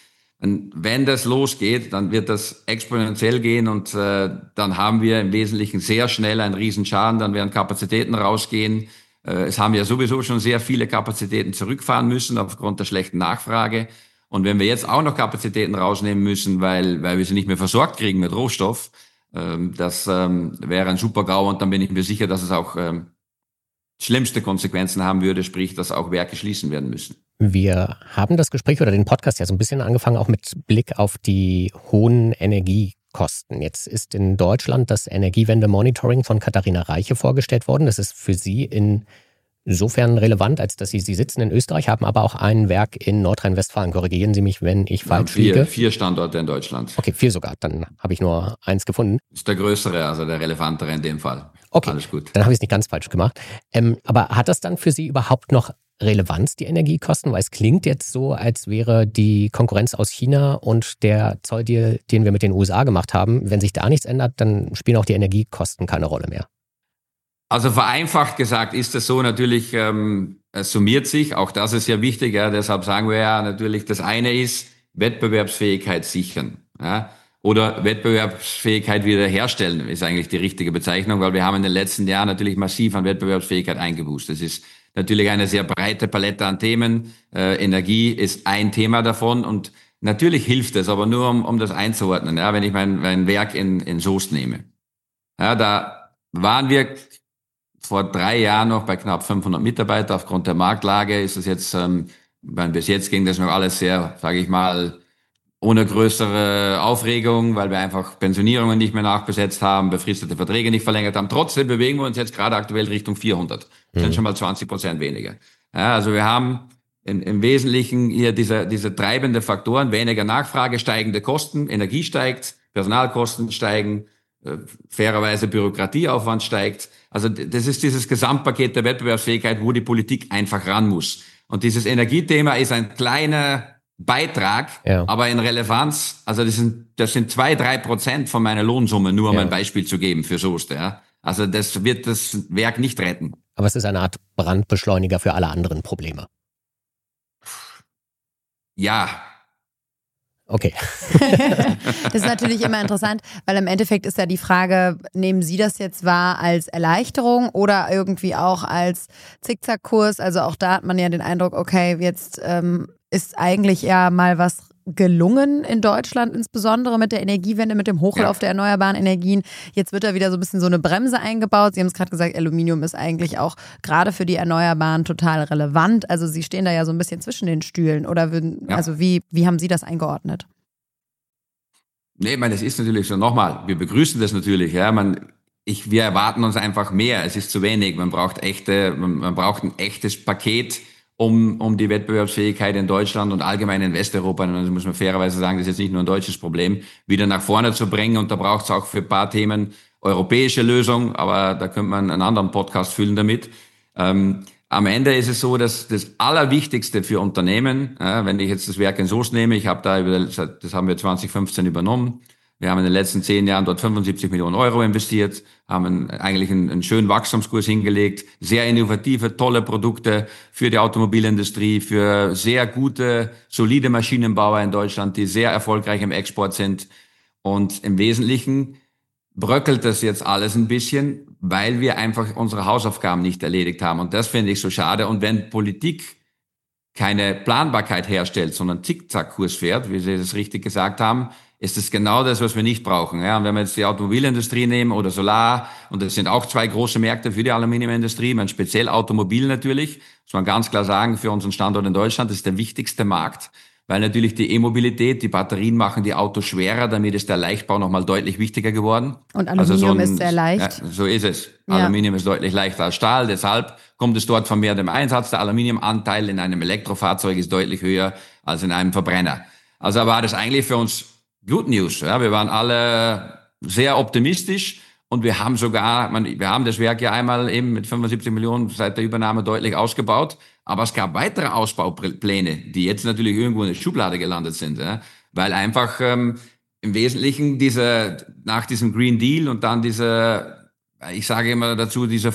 wenn das losgeht, dann wird das exponentiell gehen und dann haben wir im Wesentlichen sehr schnell einen Riesenschaden, dann werden Kapazitäten rausgehen. Es haben ja sowieso schon sehr viele Kapazitäten zurückfahren müssen aufgrund der schlechten Nachfrage. Und wenn wir jetzt auch noch Kapazitäten rausnehmen müssen, weil wir sie nicht mehr versorgt kriegen mit Rohstoff, das wäre ein Super-GAU und dann bin ich mir sicher, dass es auch schlimmste Konsequenzen haben würde, sprich, dass auch Werke schließen werden müssen. Wir haben das Gespräch oder den Podcast ja so ein bisschen angefangen, auch mit Blick auf die hohen Energiekosten. Jetzt ist in Deutschland das Energiewende-Monitoring von Katharina Reiche vorgestellt worden. Das ist für Sie in insofern relevant, als dass Sie sitzen in Österreich, haben aber auch ein Werk in Nordrhein-Westfalen. Korrigieren Sie mich, wenn ich falsch liege. 4 Standorte in Deutschland. Okay, 4 sogar. Dann habe ich nur 1 gefunden. Ist der größere, also der relevantere in dem Fall. Okay, alles gut. Dann habe ich es nicht ganz falsch gemacht. Aber hat das dann für Sie überhaupt noch Relevanz, die Energiekosten? Weil es klingt jetzt so, als wäre die Konkurrenz aus China und der Zolldeal, den wir mit den USA gemacht haben, wenn sich da nichts ändert, dann spielen auch die Energiekosten keine Rolle mehr. Also vereinfacht gesagt ist es so natürlich, es summiert sich, auch das ist ja wichtig, ja, deshalb sagen wir ja natürlich, das eine ist Wettbewerbsfähigkeit sichern, ja, oder Wettbewerbsfähigkeit wiederherstellen ist eigentlich die richtige Bezeichnung, weil wir haben in den letzten Jahren natürlich massiv an Wettbewerbsfähigkeit eingeboost. Das ist natürlich eine sehr breite Palette an Themen, Energie ist ein Thema davon und natürlich hilft es, aber nur um das einzuordnen, ja, wenn ich mein Werk in Soest nehme. Ja, da waren wir vor 3 Jahren noch bei knapp 500 Mitarbeiter. Aufgrund der Marktlage ist es jetzt, bis jetzt ging das noch alles sehr, sage ich mal, ohne größere Aufregung, weil wir einfach Pensionierungen nicht mehr nachbesetzt haben, befristete Verträge nicht verlängert haben. Trotzdem bewegen wir uns jetzt gerade aktuell Richtung 400. Das sind schon mal 20% weniger. Ja, also wir haben im Wesentlichen hier diese treibende Faktoren, weniger Nachfrage, steigende Kosten, Energie steigt, Personalkosten steigen, fairerweise Bürokratieaufwand steigt. Also das ist dieses Gesamtpaket der Wettbewerbsfähigkeit, wo die Politik einfach ran muss. Und dieses Energiethema ist ein kleiner Beitrag, ja, aber in Relevanz, also das sind 2-3% von meiner Lohnsumme, nur um ein Beispiel zu geben für Soest. Ja. Also das wird das Werk nicht retten. Aber es ist eine Art Brandbeschleuniger für alle anderen Probleme. Ja. Okay. Das ist natürlich immer interessant, weil im Endeffekt ist ja die Frage, nehmen Sie das jetzt wahr als Erleichterung oder irgendwie auch als Zickzackkurs? Also auch da hat man ja den Eindruck, okay, jetzt ist eigentlich eher mal was gelungen in Deutschland, insbesondere mit der Energiewende, mit dem Hochlauf der erneuerbaren Energien. Jetzt wird da wieder so ein bisschen so eine Bremse eingebaut. Sie haben es gerade gesagt, Aluminium ist eigentlich auch gerade für die Erneuerbaren total relevant. Also Sie stehen da ja so ein bisschen zwischen den Stühlen. Oder also wie haben Sie das eingeordnet? Nee, ich meine, es ist natürlich so, nochmal, wir begrüßen das natürlich. Ja, wir erwarten uns einfach mehr. Es ist zu wenig. Man braucht ein echtes Paket, um die Wettbewerbsfähigkeit in Deutschland und allgemein in Westeuropa, und das muss man fairerweise sagen, das ist jetzt nicht nur ein deutsches Problem, wieder nach vorne zu bringen. Und da braucht es auch für ein paar Themen europäische Lösung, aber da könnte man einen anderen Podcast füllen damit. Am Ende ist es so, dass das Allerwichtigste für Unternehmen, wenn ich jetzt das Werk in Soest nehme, das haben wir 2015 übernommen. Wir haben in den letzten 10 Jahren dort 75 Millionen Euro investiert, haben eigentlich einen schönen Wachstumskurs hingelegt, sehr innovative, tolle Produkte für die Automobilindustrie, für sehr gute, solide Maschinenbauer in Deutschland, die sehr erfolgreich im Export sind. Und im Wesentlichen bröckelt das jetzt alles ein bisschen, weil wir einfach unsere Hausaufgaben nicht erledigt haben. Und das finde ich so schade. Und wenn Politik keine Planbarkeit herstellt, sondern Zickzackkurs fährt, wie Sie das richtig gesagt haben, ist es genau das, was wir nicht brauchen. Ja, und wenn wir jetzt die Automobilindustrie nehmen oder Solar, und das sind auch 2 große Märkte für die Aluminiumindustrie, speziell Automobil natürlich, muss man ganz klar sagen, für unseren Standort in Deutschland, das ist der wichtigste Markt, weil natürlich die E-Mobilität, die Batterien machen die Autos schwerer, damit ist der Leichtbau nochmal deutlich wichtiger geworden. Und Aluminium ist sehr leicht. Ja, so ist es. Ja. Aluminium ist deutlich leichter als Stahl, deshalb kommt es dort vermehrt im Einsatz. Der Aluminiumanteil in einem Elektrofahrzeug ist deutlich höher als in einem Verbrenner. Also war das eigentlich für uns Good News. Ja, wir waren alle sehr optimistisch und wir haben das Werk ja einmal eben mit 75 Millionen seit der Übernahme deutlich ausgebaut, aber es gab weitere Ausbaupläne, die jetzt natürlich irgendwo in der Schublade gelandet sind, ja, weil einfach im Wesentlichen nach diesem Green Deal und dann ich sage immer dazu, diese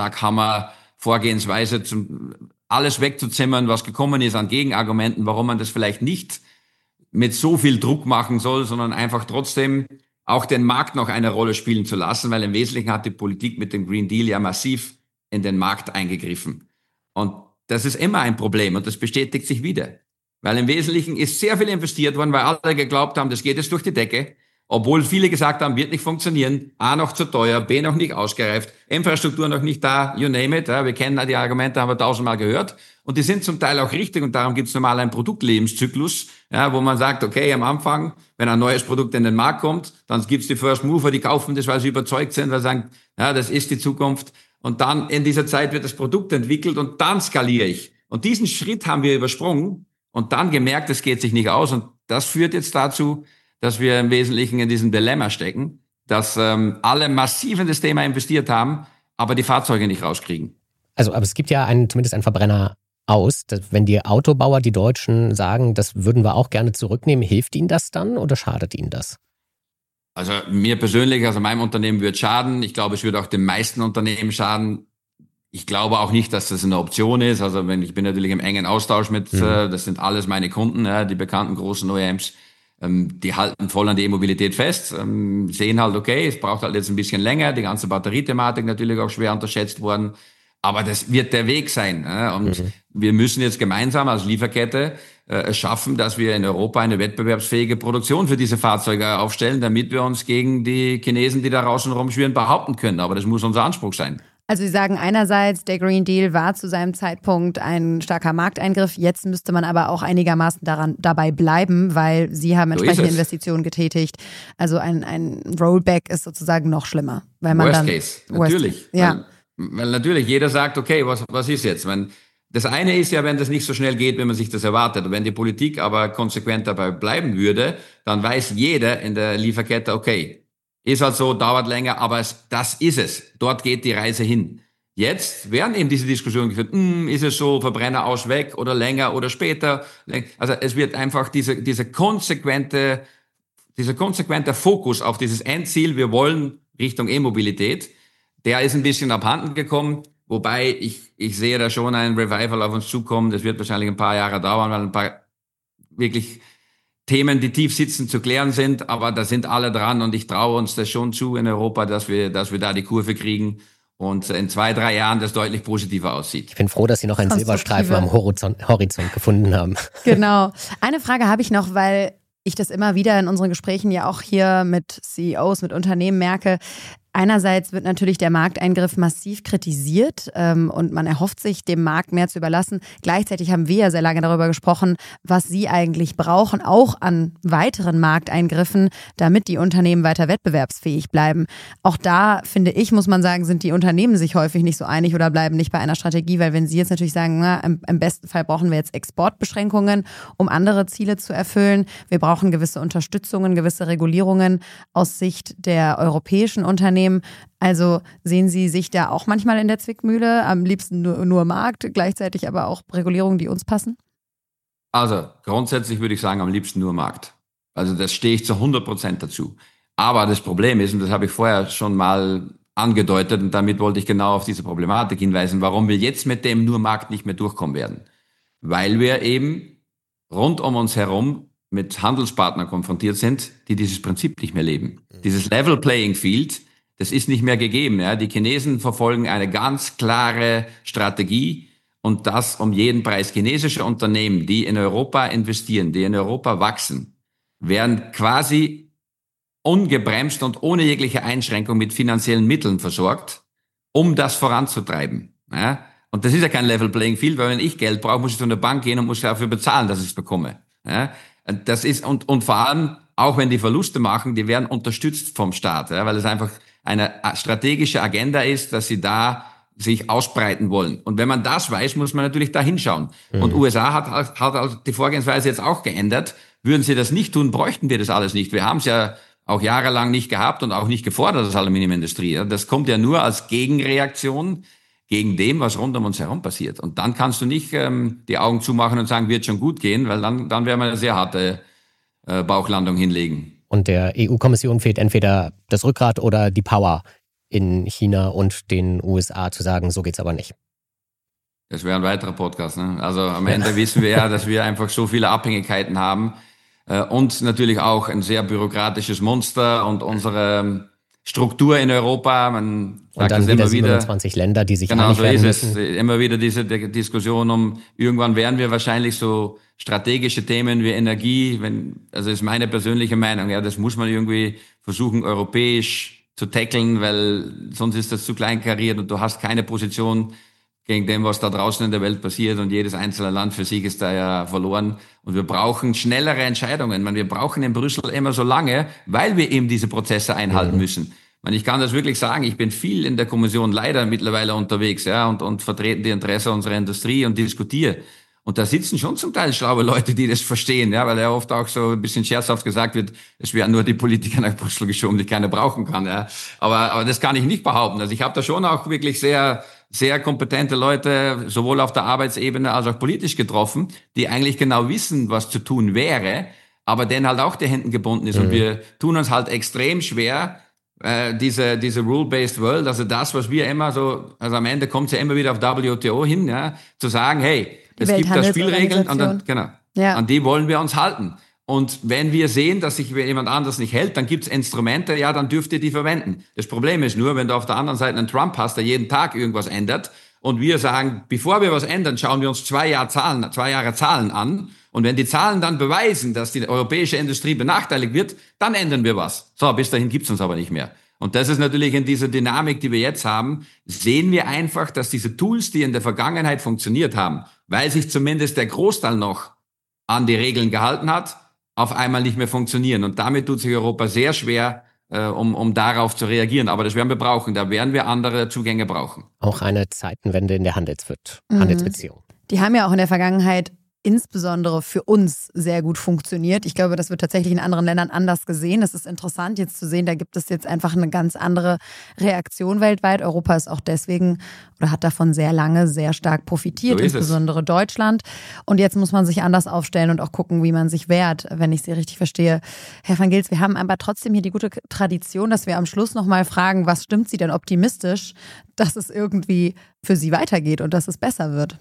Vorschlaghammer-Vorgehensweise, alles wegzuzimmern, was gekommen ist an Gegenargumenten, warum man das vielleicht nicht mit so viel Druck machen soll, sondern einfach trotzdem auch den Markt noch eine Rolle spielen zu lassen, weil im Wesentlichen hat die Politik mit dem Green Deal ja massiv in den Markt eingegriffen. Und das ist immer ein Problem und das bestätigt sich wieder. Weil im Wesentlichen ist sehr viel investiert worden, weil alle geglaubt haben, das geht jetzt durch die Decke, obwohl viele gesagt haben, wird nicht funktionieren, A, noch zu teuer, B, noch nicht ausgereift, Infrastruktur noch nicht da, you name it. Ja, wir kennen die Argumente, haben wir 1000-mal gehört. Und die sind zum Teil auch richtig und darum gibt es normal einen Produktlebenszyklus, ja, wo man sagt, okay, am Anfang, wenn ein neues Produkt in den Markt kommt, dann gibt's die First Mover, die kaufen das, weil sie überzeugt sind, weil sie sagen, ja, das ist die Zukunft. und dann in dieser Zeit wird das Produkt entwickelt und dann skaliere ich. Und diesen Schritt haben wir übersprungen und dann gemerkt, es geht sich nicht aus. Und das führt jetzt dazu, dass wir im Wesentlichen in diesem Dilemma stecken, dass alle massiv in das Thema investiert haben, aber die Fahrzeuge nicht rauskriegen. Also, aber es gibt ja zumindest einen Verbrenner aus. Wenn die Autobauer, die Deutschen, sagen, das würden wir auch gerne zurücknehmen, hilft ihnen das dann oder schadet ihnen das? Also mir persönlich, also meinem Unternehmen wird schaden. Ich glaube, es wird auch den meisten Unternehmen schaden. Ich glaube auch nicht, dass das eine Option ist. Also ich bin natürlich im engen Austausch mit, das sind alles meine Kunden, die bekannten großen OEMs. Die halten voll an die E-Mobilität fest, sehen halt, okay, es braucht halt jetzt ein bisschen länger. Die ganze Batteriethematik natürlich auch schwer unterschätzt worden. Aber das wird der Weg sein. Und wir müssen jetzt gemeinsam als Lieferkette es schaffen, dass wir in Europa eine wettbewerbsfähige Produktion für diese Fahrzeuge aufstellen, damit wir uns gegen die Chinesen, die da draußen rumschwirren, behaupten können. Aber das muss unser Anspruch sein. Also Sie sagen einerseits, der Green Deal war zu seinem Zeitpunkt ein starker Markteingriff. Jetzt müsste man aber auch einigermaßen dabei bleiben, weil Sie haben entsprechende Investitionen getätigt. Also ein Rollback ist sozusagen noch schlimmer. Weil man Worst Case, natürlich. Ja. Weil natürlich jeder sagt, okay, was ist jetzt? Das eine ist ja, wenn das nicht so schnell geht, wenn man sich das erwartet. Und wenn die Politik aber konsequent dabei bleiben würde, dann weiß jeder in der Lieferkette, okay, ist halt so, dauert länger, aber das ist es. Dort geht die Reise hin. Jetzt werden eben diese Diskussionen geführt, ist es so, Verbrenner aus weg oder länger oder später. Also es wird einfach dieser konsequente Fokus auf dieses Endziel, wir wollen Richtung E-Mobilität, der ist ein bisschen abhanden gekommen. Wobei ich sehe da schon ein Revival auf uns zukommen. Das wird wahrscheinlich ein paar Jahre dauern, weil ein paar wirklich Themen, die tief sitzen, zu klären sind. Aber da sind alle dran und ich traue uns das schon zu in Europa, dass wir da die Kurve kriegen und in 2-3 Jahren das deutlich positiver aussieht. Ich bin froh, dass Sie noch einen Silberstreifen am Horizont gefunden haben. Genau. Eine Frage habe ich noch, weil ich das immer wieder in unseren Gesprächen ja auch hier mit CEOs, mit Unternehmen merke. Einerseits wird natürlich der Markteingriff massiv kritisiert und man erhofft sich, dem Markt mehr zu überlassen. Gleichzeitig haben wir ja sehr lange darüber gesprochen, was sie eigentlich brauchen, auch an weiteren Markteingriffen, damit die Unternehmen weiter wettbewerbsfähig bleiben. Auch da, finde ich, muss man sagen, sind die Unternehmen sich häufig nicht so einig oder bleiben nicht bei einer Strategie, weil wenn sie jetzt natürlich sagen, im besten Fall brauchen wir jetzt Exportbeschränkungen, um andere Ziele zu erfüllen. Wir brauchen gewisse Unterstützungen, gewisse Regulierungen aus Sicht der europäischen Unternehmen. Also sehen Sie sich da auch manchmal in der Zwickmühle, am liebsten nur Markt, gleichzeitig aber auch Regulierungen, die uns passen? Also grundsätzlich würde ich sagen, am liebsten nur Markt. Also das stehe ich zu 100% dazu. Aber das Problem ist, und das habe ich vorher schon mal angedeutet, und damit wollte ich genau auf diese Problematik hinweisen, warum wir jetzt mit dem nur Markt nicht mehr durchkommen werden. Weil wir eben rund um uns herum mit Handelspartnern konfrontiert sind, die dieses Prinzip nicht mehr leben. Dieses Level Playing Field, das ist nicht mehr gegeben. Ja. Die Chinesen verfolgen eine ganz klare Strategie und das um jeden Preis. Chinesische Unternehmen, die in Europa investieren, die in Europa wachsen, werden quasi ungebremst und ohne jegliche Einschränkung mit finanziellen Mitteln versorgt, um das voranzutreiben. Ja. Und das ist ja kein Level Playing Field, weil wenn ich Geld brauche, muss ich zu einer Bank gehen und muss dafür bezahlen, dass ich es bekomme. Ja. Das ist, und vor allem, auch wenn die Verluste machen, die werden unterstützt vom Staat, ja, weil es einfach eine strategische Agenda ist, dass sie da sich ausbreiten wollen. Und wenn man das weiß, muss man natürlich da hinschauen. Und USA hat die Vorgehensweise jetzt auch geändert. Würden sie das nicht tun, bräuchten wir das alles nicht. Wir haben es ja auch jahrelang nicht gehabt und auch nicht gefordert als Aluminiumindustrie. Das kommt ja nur als Gegenreaktion gegen dem, was rund um uns herum passiert. Und dann kannst du nicht die Augen zumachen und sagen, wird schon gut gehen, weil dann werden wir eine sehr harte Bauchlandung hinlegen. Und der EU-Kommission fehlt entweder das Rückgrat oder die Power in China und den USA zu sagen, so geht's aber nicht. Das wäre ein weiterer Podcast. Ne? Also am Ende wissen wir ja, dass wir einfach so viele Abhängigkeiten haben und natürlich auch ein sehr bürokratisches Monster und unsere Struktur in Europa. Man sagt und dann das wieder immer 27 Länder, die sich genau einig so werden ist müssen. es. Immer wieder diese Diskussion um, irgendwann werden wir wahrscheinlich so strategische Themen wie Energie, also ist meine persönliche Meinung, ja, das muss man irgendwie versuchen, europäisch zu tackeln, weil sonst ist das zu kleinkariert und du hast keine Position gegen dem, was da draußen in der Welt passiert und jedes einzelne Land für sich ist da ja verloren. Und wir brauchen schnellere Entscheidungen. Wir brauchen in Brüssel immer so lange, weil wir eben diese Prozesse einhalten müssen. Und ich kann das wirklich sagen, ich bin viel in der Kommission leider mittlerweile unterwegs, ja, und vertreten die Interessen unserer Industrie und diskutiere. Und da sitzen schon zum Teil schlaue Leute, die das verstehen, ja, weil ja oft auch so ein bisschen scherzhaft gesagt wird, es werden nur die Politiker nach Brüssel geschoben, die keiner brauchen kann, ja. Aber das kann ich nicht behaupten. Also ich habe da schon auch wirklich sehr, sehr kompetente Leute, sowohl auf der Arbeitsebene als auch politisch getroffen, die eigentlich genau wissen, was zu tun wäre, aber denen halt auch die Hände gebunden ist. Und wir tun uns halt extrem schwer, diese Rule-Based World, also das, was wir immer so, also am Ende kommt es ja immer wieder auf WTO hin, ja, zu sagen, hey, es gibt da Spielregeln und dann, genau, an die wollen wir uns halten. Und wenn wir sehen, dass sich jemand anders nicht hält, dann gibt's Instrumente, ja, dann dürft ihr die verwenden. Das Problem ist nur, wenn du auf der anderen Seite einen Trump hast, der jeden Tag irgendwas ändert und wir sagen, bevor wir was ändern, schauen wir uns 2 Jahre Zahlen an. Und wenn die Zahlen dann beweisen, dass die europäische Industrie benachteiligt wird, dann ändern wir was. So, bis dahin gibt's uns aber nicht mehr. Und das ist natürlich in dieser Dynamik, die wir jetzt haben, sehen wir einfach, dass diese Tools, die in der Vergangenheit funktioniert haben, weil sich zumindest der Großteil noch an die Regeln gehalten hat, auf einmal nicht mehr funktionieren. Und damit tut sich Europa sehr schwer, um darauf zu reagieren. Aber das werden wir brauchen. Da werden wir andere Zugänge brauchen. Auch eine Zeitenwende in der Handelsbeziehung. Die haben ja auch in der Vergangenheit insbesondere für uns sehr gut funktioniert. Ich glaube, das wird tatsächlich in anderen Ländern anders gesehen. Das ist interessant jetzt zu sehen, da gibt es jetzt einfach eine ganz andere Reaktion weltweit. Europa ist auch deswegen oder hat davon sehr lange sehr stark profitiert, insbesondere Deutschland. Und jetzt muss man sich anders aufstellen und auch gucken, wie man sich wehrt, wenn ich Sie richtig verstehe. Herr van Gils, wir haben aber trotzdem hier die gute Tradition, dass wir am Schluss nochmal fragen, was stimmt Sie denn optimistisch, dass es irgendwie für Sie weitergeht und dass es besser wird?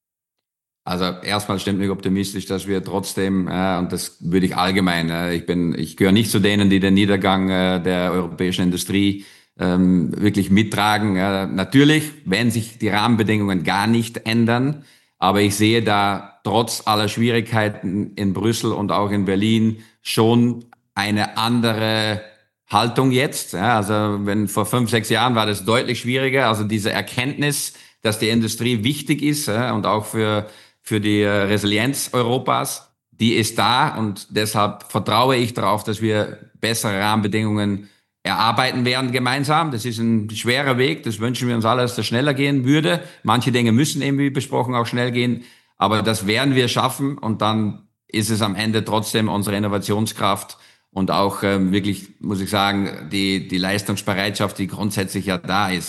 Also erstmal stimmt mich optimistisch, dass wir trotzdem, und das würde ich allgemein, ich gehöre nicht zu denen, die den Niedergang der europäischen Industrie wirklich mittragen. Natürlich, wenn sich die Rahmenbedingungen gar nicht ändern, aber ich sehe da trotz aller Schwierigkeiten in Brüssel und auch in Berlin schon eine andere Haltung jetzt. Also wenn vor 5, 6 Jahren war das deutlich schwieriger, also diese Erkenntnis, dass die Industrie wichtig ist und auch für die Resilienz Europas, die ist da und deshalb vertraue ich darauf, dass wir bessere Rahmenbedingungen erarbeiten werden gemeinsam. Das ist ein schwerer Weg, das wünschen wir uns alle, dass das schneller gehen würde. Manche Dinge müssen eben, wie besprochen, auch schnell gehen, aber das werden wir schaffen und dann ist es am Ende trotzdem unsere Innovationskraft und auch wirklich, muss ich sagen, die Leistungsbereitschaft, die grundsätzlich ja da ist.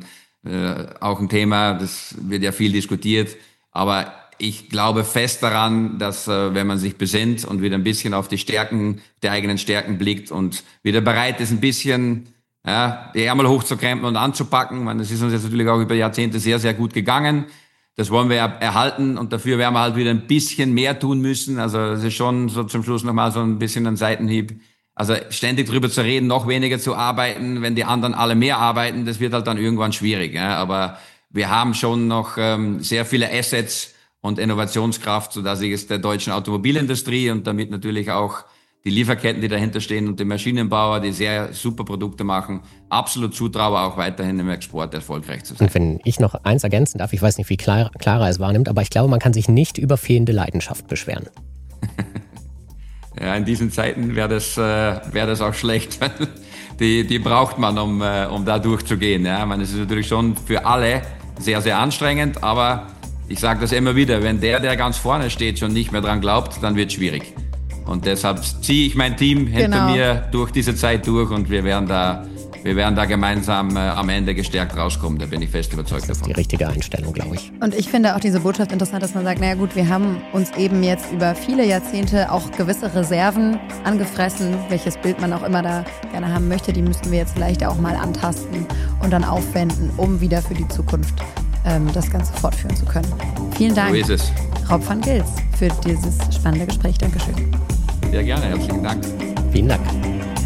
Auch ein Thema, das wird ja viel diskutiert, aber ich glaube fest daran, dass wenn man sich besinnt und wieder ein bisschen auf die eigenen Stärken blickt und wieder bereit ist, ein bisschen die Ärmel hochzukrempeln und anzupacken. Das ist uns jetzt natürlich auch über Jahrzehnte sehr, sehr gut gegangen. Das wollen wir erhalten und dafür werden wir halt wieder ein bisschen mehr tun müssen. Also das ist schon so zum Schluss nochmal so ein bisschen ein Seitenhieb. Also ständig drüber zu reden, noch weniger zu arbeiten, wenn die anderen alle mehr arbeiten, das wird halt dann irgendwann schwierig. Aber wir haben schon noch sehr viele Assets und Innovationskraft, sodass ich es der deutschen Automobilindustrie und damit natürlich auch die Lieferketten, die dahinter stehen und die Maschinenbauer, die sehr super Produkte machen, absolut zutraue, auch weiterhin im Export erfolgreich zu sein. Und wenn ich noch eins ergänzen darf, ich weiß nicht, wie Clara es wahrnimmt, aber ich glaube, man kann sich nicht über fehlende Leidenschaft beschweren. Ja, in diesen Zeiten wäre das auch schlecht. Die braucht man, um da durchzugehen. Ja, es ist natürlich schon für alle sehr, sehr anstrengend, aber ich sage das immer wieder, wenn der ganz vorne steht, schon nicht mehr dran glaubt, dann wird es schwierig. Und deshalb ziehe ich mein Team hinter mir durch diese Zeit durch und wir werden da gemeinsam am Ende gestärkt rauskommen. Da bin ich fest überzeugt davon. Das ist die richtige Einstellung, glaube ich. Und ich finde auch diese Botschaft interessant, dass man sagt, naja gut, wir haben uns eben jetzt über viele Jahrzehnte auch gewisse Reserven angefressen, welches Bild man auch immer da gerne haben möchte, die müssten wir jetzt vielleicht auch mal antasten und dann aufwenden, um wieder für die Zukunft das Ganze fortführen zu können. Vielen Dank, so ist es. Rob van Gils, für dieses spannende Gespräch. Dankeschön. Sehr gerne, herzlichen Dank. Vielen Dank.